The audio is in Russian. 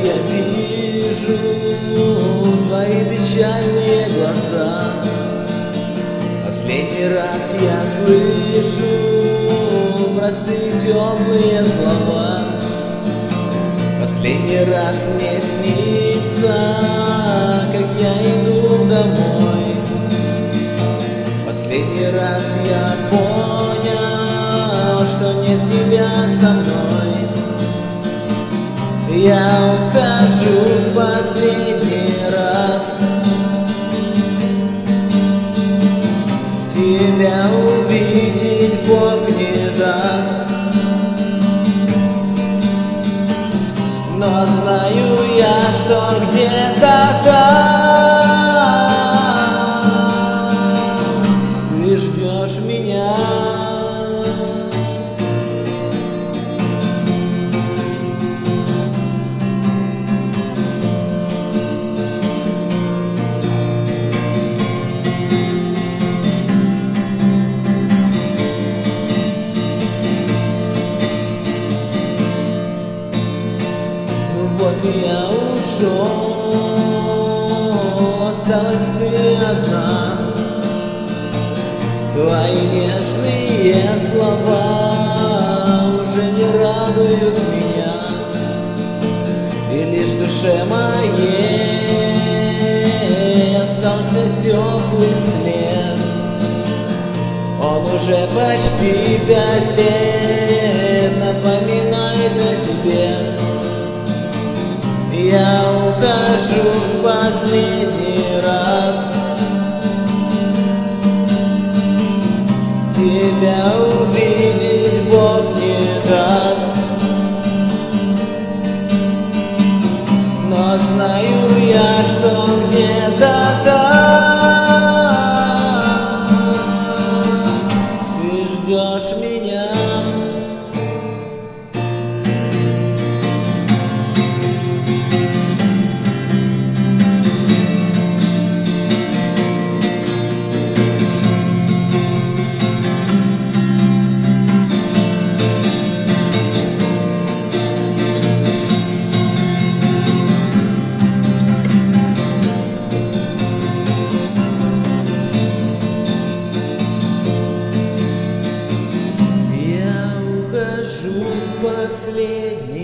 я вижу твои печальные глаза. Последний раз я слышу простые теплые слова. Последний раз мне снится, как я иду домой. Последний раз я понял, что нет тебя со мной. Я ухожу в последний раз. Тебя увидеть Бог не даст. Но знаю я, что где-то там ты ждешь меня. Вот я ушел, осталась ты одна. Твои нежные слова уже не радуют меня, и лишь в душе моей остался теплый след. Он уже почти 5 лет напоминает о тебе. Я ухожу в последний раз. Тебя увидеть Бог не даст. Но знаю я, что где-то там ты ждешь меня. В последний